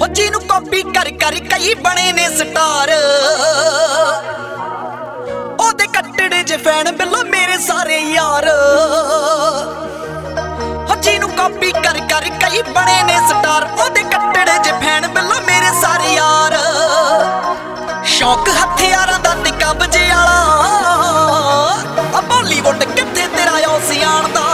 ਹੋ ਜਿਹਨੂੰ ਕਾਪੀ ਕਰ ਕਰ ਕਈ ਬਣੇ ਨੇ ਸਟਾਰ। ਉਹਦੇ ਕੱਟੜੇ ਜੇ ਫੈਨ ਬਿੱਲੋ ਮੇਰੇ ਸਾਰੇ ਯਾਰ। ਹੋ ਜਿਹਨੂੰ ਕਾਪੀ ਕਰ ਕਰ ਕਈ ਬਣੇ ਨੇ ਸਟਾਰ। ਉਹਦੇ ਕੱਟੜੇ ਜੇ ਫੈਨ ਬਿੱਲੋ ਮੇਰੇ ਸਾਰੇ ਯਾਰ। ਸ਼ੌਕ ਹਥਿਆਰਾਂ ਦਾ ਤੇ ਕਬਜ਼ੇ ਵਾਲਾ ਆ ਬਾਲੀਵੁੱਡ ਕਿੱਥੇ ਤੇਰਾ ਆਉ ਸਿਆਣ ਦਾ।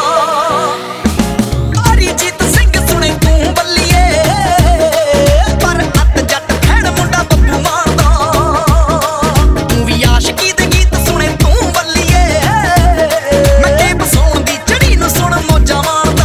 ਅਰੀਜੀਤ ਸਿੰਘ ਸੁਣੇ ਤੂੰ ਬੱਲੀਏ ਪਰ ਅੱਤ ਜੱਟ ਖੈਣ ਮੁੰਡਾ ਬੱਬੂ ਮਾਰਦਾ। ਤੂੰ ਵੀ ਆਸ਼ਕੀ ਦੇ ਗੀਤ ਸੁਣੇ ਤੂੰ ਬੱਲੀਏ ਮੈਂ ਤੇ ਬਸਾਉਣ ਦੀ ਚੜੀ ਨੂੰ ਸੁਣ ਮੌਜਾਂ ਮਾਰਦਾ।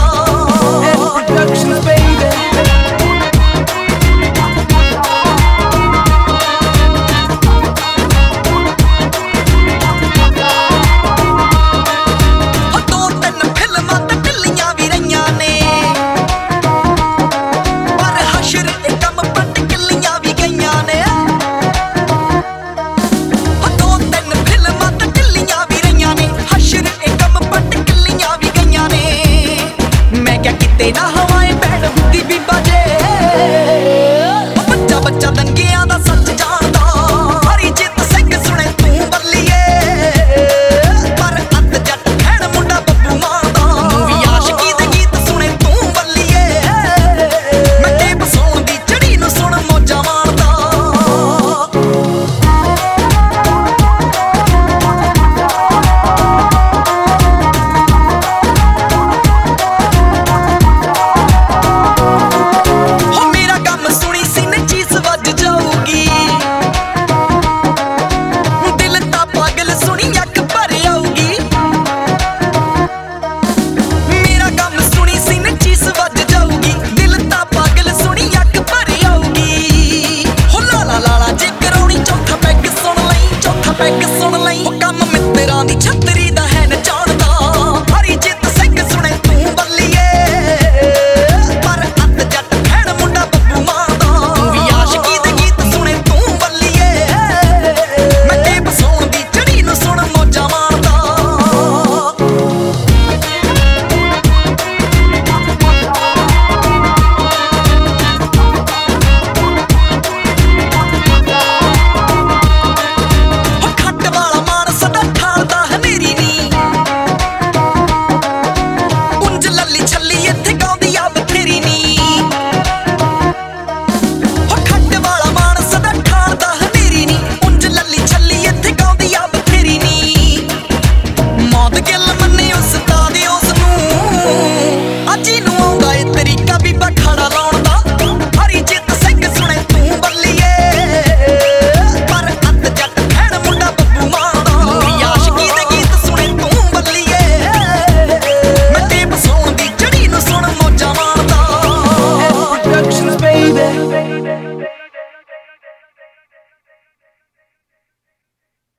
ਨਾ ਹਵਾਏ ਬੈਠ ਹੁੰਦੀ ਬੀਬਾ ਜੇ